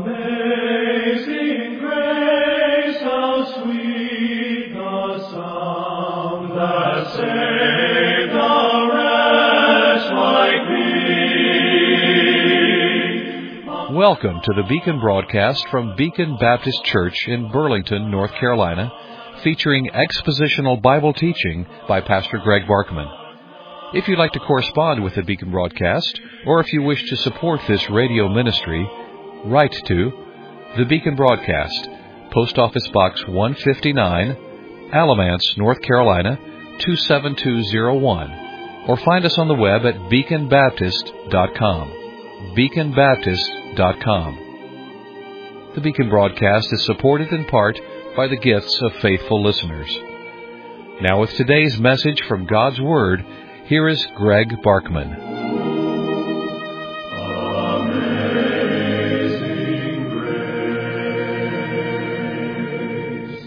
Amazing grace, how sweet the sound that saved a wretch like me. Welcome to the Beacon broadcast from Beacon Baptist Church in Burlington, North Carolina, featuring expositional Bible teaching by Pastor Greg Barkman. If you'd like to correspond with the Beacon broadcast, or if you wish to support this radio ministry, write to the Beacon Broadcast, Post Office Box 159, Alamance, North Carolina 27201, or find us on the web at beaconbaptist.com. beaconbaptist.com. The Beacon broadcast is supported in part by the gifts of faithful listeners. Now with today's message from God's Word, here is Greg Barkman. Amazing grace.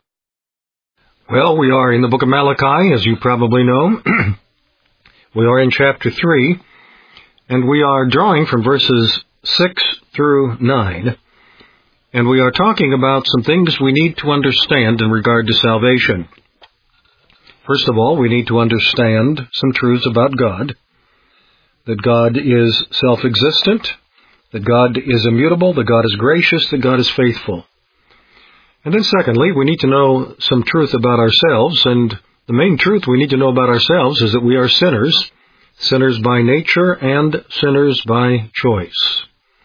Well, we are in the book of Malachi, as you probably know. We are in chapter 3, and we are drawing from verses 6 through 9. And we are talking about some things we need to understand in regard to salvation. First of all, we need to understand some truths about God, that God is self-existent, that God is immutable, that God is gracious, that God is faithful. And then secondly, we need to know some truth about ourselves, and the main truth we need to know about ourselves is that we are sinners, sinners by nature and sinners by choice.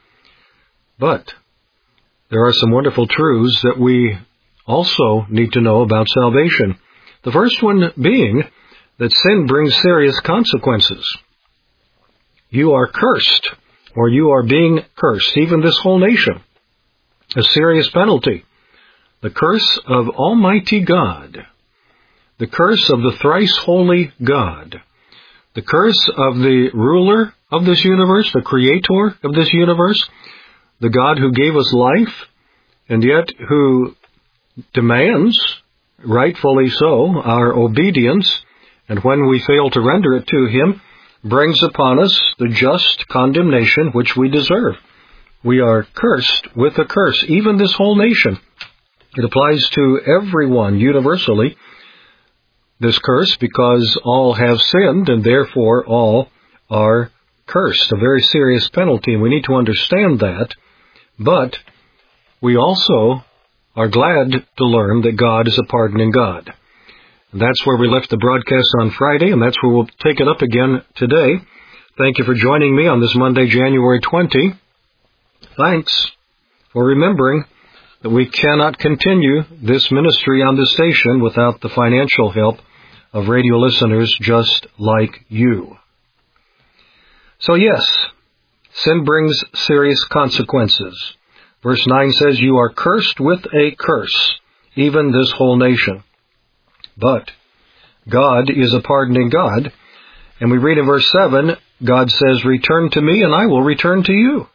But there are some wonderful truths that we also need to know about salvation. The first one being that sin brings serious consequences. You are cursed, or you are being cursed, even this whole nation. A serious penalty. The curse of Almighty God. The curse of the thrice holy God. The curse of the ruler of this universe, the creator of this universe, the God who gave us life, and yet who demands, rightfully so, our obedience, and when we fail to render it to Him, brings upon us the just condemnation which we deserve. We are cursed with a curse, even this whole nation. It applies to everyone universally, this curse, because all have sinned, and therefore all are cursed. A very serious penalty, and we need to understand that. But we also are glad to learn that God is a pardoning God. And that's where we left the broadcast on Friday, and that's where we'll take it up again today. Thank you for joining me on this Monday, January 20. Thanks for remembering that we cannot continue this ministry on this station without the financial help of radio listeners just like you. So yes, sin brings serious consequences. Verse 9 says, "You are cursed with a curse, even this whole nation." But God is a pardoning God. And we read in verse 7, God says, "Return to me, and I will return to you."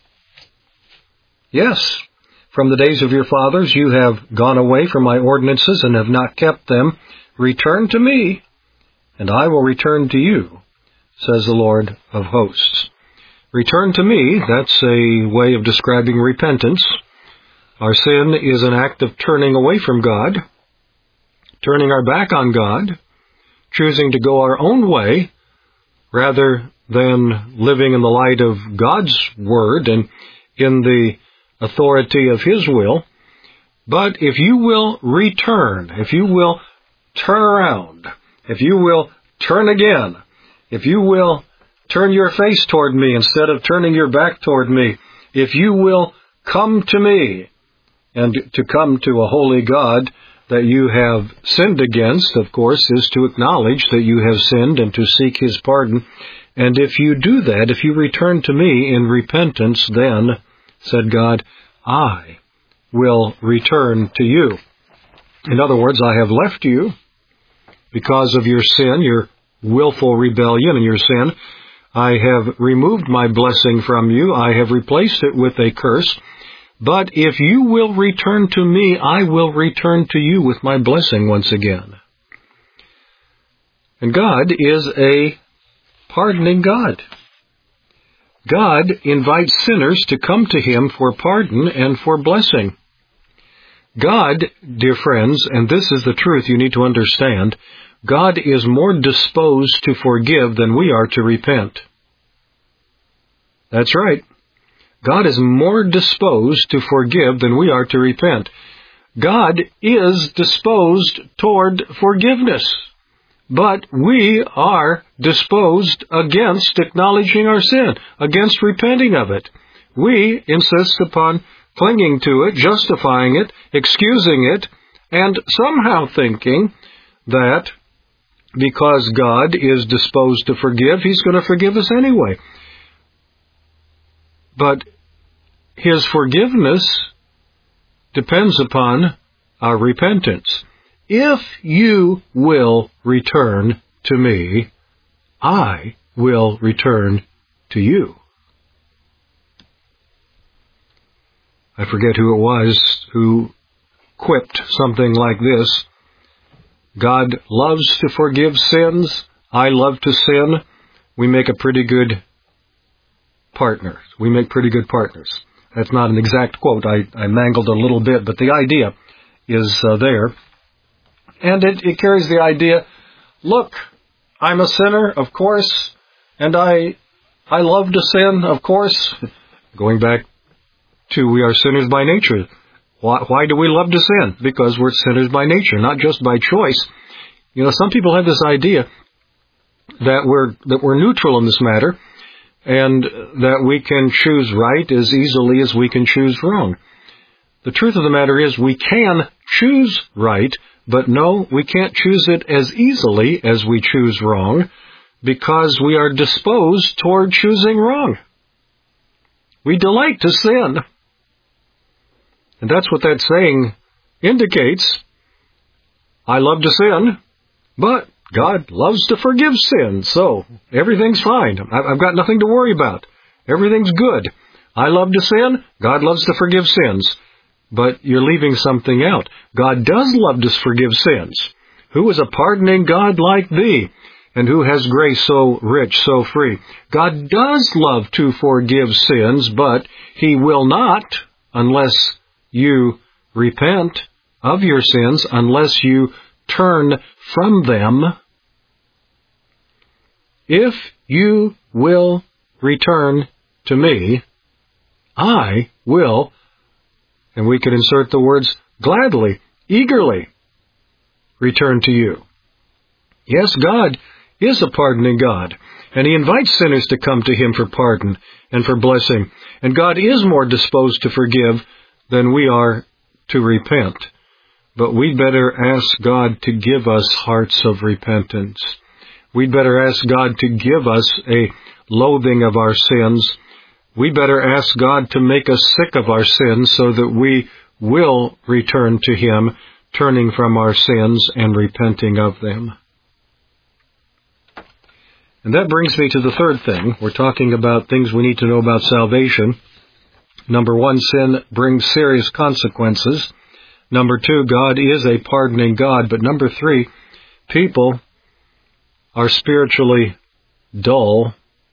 Yes, from the days of your fathers you have gone away from my ordinances and have not kept them. Return to me, and I will return to you, says the Lord of hosts. Return to me, that's a way of describing repentance. Our sin is an act of turning away from God, turning our back on God, choosing to go our own way rather than living in the light of God's Word and in the authority of His will. But if you will return, if you will turn around, if you will turn again, if you will turn your face toward me instead of turning your back toward me, if you will come to me, and to come to a holy God that you have sinned against, of course, is to acknowledge that you have sinned and to seek His pardon. And if you do that, if you return to me in repentance, then, said God, I will return to you. In other words, I have left you because of your sin, your willful rebellion and your sin. I have removed my blessing from you. I have replaced it with a curse. But if you will return to me, I will return to you with my blessing once again. And God is a pardoning God. God invites sinners to come to Him for pardon and for blessing. God, dear friends, and this is the truth you need to understand, God is more disposed to forgive than we are to repent. That's right. God is more disposed to forgive than we are to repent. God is disposed toward forgiveness, but we are disposed against acknowledging our sin, against repenting of it. We insist upon clinging to it, justifying it, excusing it, and somehow thinking that because God is disposed to forgive, He's going to forgive us anyway. But His forgiveness depends upon our repentance. If you will return to me, I will return to you. I forget who it was who quipped something like this. God loves to forgive sins. I love to sin. We make a pretty good partner. We make pretty good partners. That's not an exact quote. I mangled a little bit, but the idea is there. And it carries the idea, look, I'm a sinner, of course, and I love to sin, of course. Going back to we are sinners by nature. Why do we love to sin? Because we're sinners by nature, not just by choice. You know, some people have this idea that we're neutral in this matter, and that we can choose right as easily as we can choose wrong. The truth of the matter is we can choose right, but no, we can't choose it as easily as we choose wrong, because we are disposed toward choosing wrong. We delight to sin. And that's what that saying indicates. I love to sin, but God loves to forgive sin, so everything's fine. I've got nothing to worry about. Everything's good. I love to sin. God loves to forgive sins. But you're leaving something out. God does love to forgive sins. Who is a pardoning God like thee? And who has grace so rich, so free? God does love to forgive sins, but He will not unless you repent of your sins, unless you turn from them. If you will return to me, I will, and we could insert the words gladly, eagerly, return to you. Yes, God is a pardoning God, and He invites sinners to come to Him for pardon and for blessing. And God is more disposed to forgive than we are to repent. But we'd better ask God to give us hearts of repentance. We'd better ask God to give us a loathing of our sins. We'd better ask God to make us sick of our sins so that we will return to Him, turning from our sins and repenting of them. And that brings me to the third thing. We're talking about things we need to know about salvation. Number one, sin brings serious consequences. Number two, God is a pardoning God. But number three, people are spiritually dull.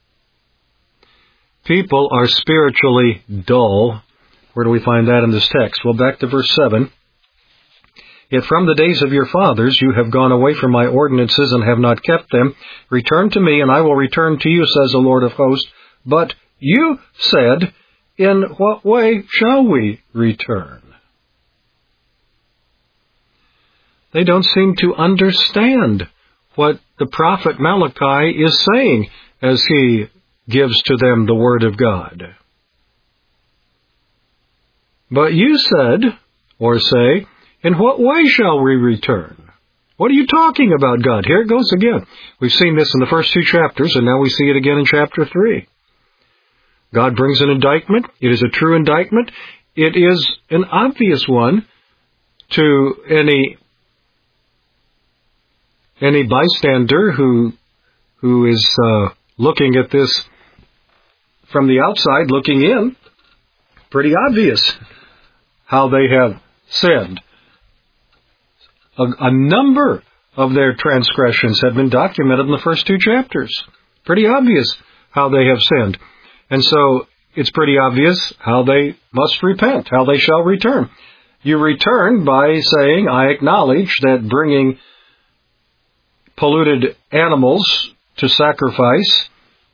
People are spiritually dull. Where do we find that in this text? Well, back to verse 7. Yet from the days of your fathers you have gone away from my ordinances and have not kept them. Return to me, and I will return to you, says the Lord of hosts. But you said, in what way shall we return? They don't seem to understand what the prophet Malachi is saying as he gives to them the word of God. But you said, or say, in what way shall we return? What are you talking about, God? Here it goes again. We've seen this in the first two chapters, and now we see it again in chapter 3. God brings an indictment. It is a true indictment. It is an obvious one to any bystander who is looking at this from the outside, looking in. Pretty obvious how they have sinned. A number of their transgressions have been documented in the first two chapters. Pretty obvious how they have sinned. And so it's pretty obvious how they must repent, how they shall return. You return by saying, I acknowledge that bringing polluted animals to sacrifice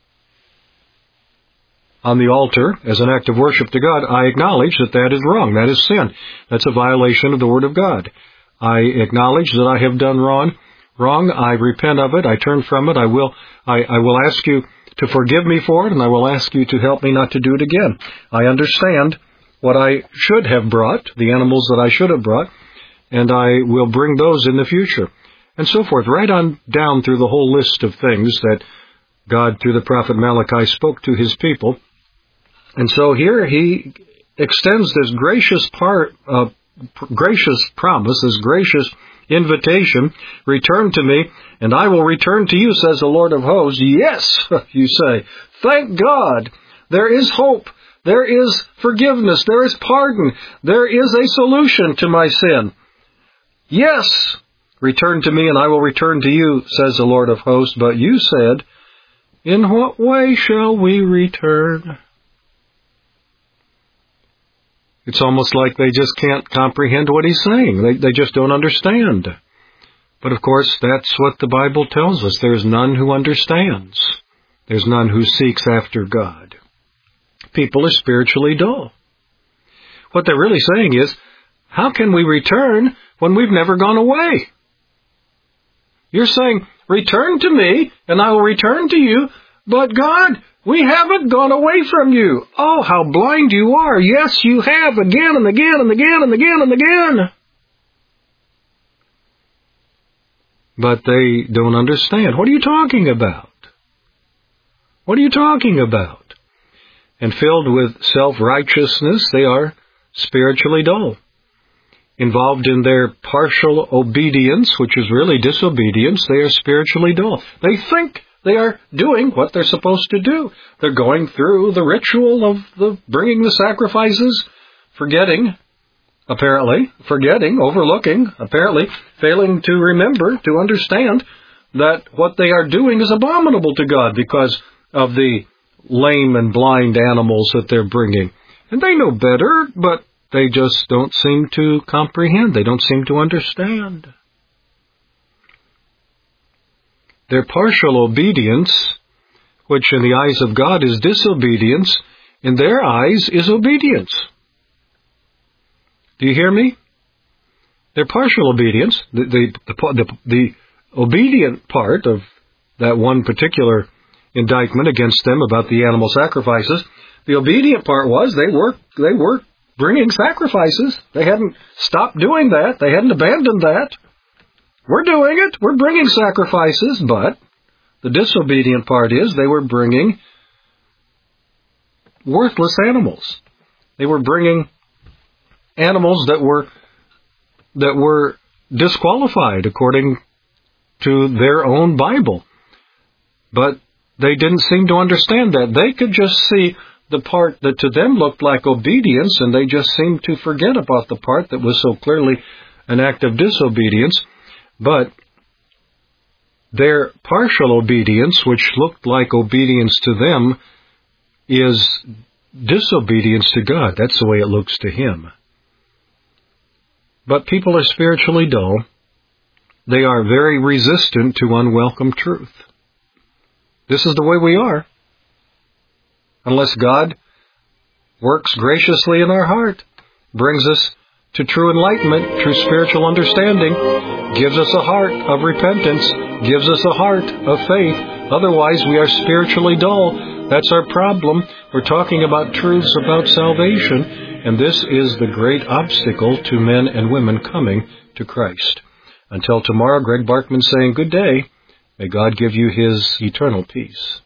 on the altar as an act of worship to God, I acknowledge that that is wrong. That is sin. That's a violation of the Word of God. I acknowledge that I have done wrong. I repent of it. I turn from it. I will ask you to forgive me for it, and I will ask you to help me not to do it again. I understand what I should have brought, the animals that I should have brought, and I will bring those in the future. And so forth, right on down through the whole list of things that God, through the prophet Malachi, spoke to his people. And so here he extends this gracious promise, this gracious invitation, return to me, and I will return to you, says the Lord of hosts. Yes, you say, thank God, there is hope, there is forgiveness, there is pardon, there is a solution to my sin. Yes, return to me, and I will return to you, says the Lord of hosts. But you said, in what way shall we return? It's almost like they just can't comprehend what he's saying. They just don't understand. But of course, that's what the Bible tells us. There's none who understands. There's none who seeks after God. People are spiritually dull. What they're really saying is, how can we return when we've never gone away? You're saying, return to me, and I will return to you, but God, we haven't gone away from you. Oh, how blind you are. Yes, you have, again and again and again and again and again. But they don't understand. What are you talking about? What are you talking about? And filled with self-righteousness, they are spiritually dull. Involved in their partial obedience, which is really disobedience, they are spiritually dull. They think they are doing what they're supposed to do. They're going through the ritual of the bringing the sacrifices, forgetting, overlooking, apparently failing to remember, to understand that what they are doing is abominable to God because of the lame and blind animals that they're bringing. And they know better, but they just don't seem to comprehend. They don't seem to understand. Their partial obedience, which in the eyes of God is disobedience, in their eyes is obedience. Do you hear me? Their partial obedience, the obedient part of that one particular indictment against them about the animal sacrifices, the obedient part was they were bringing sacrifices. They hadn't stopped doing that. They hadn't abandoned that. We're doing it. We're bringing sacrifices, but the disobedient part is they were bringing worthless animals. They were bringing animals that were disqualified according to their own Bible. But they didn't seem to understand that. They could just see the part that to them looked like obedience, and they just seemed to forget about the part that was so clearly an act of disobedience. But their partial obedience, which looked like obedience to them, is disobedience to God. That's the way it looks to Him. But people are spiritually dull. They are very resistant to unwelcome truth. This is the way we are. Unless God works graciously in our heart, brings us to true enlightenment, true spiritual understanding, gives us a heart of repentance, gives us a heart of faith. Otherwise, we are spiritually dull. That's our problem. We're talking about truths about salvation, and this is the great obstacle to men and women coming to Christ. Until tomorrow, Greg Barkman saying good day. May God give you His eternal peace.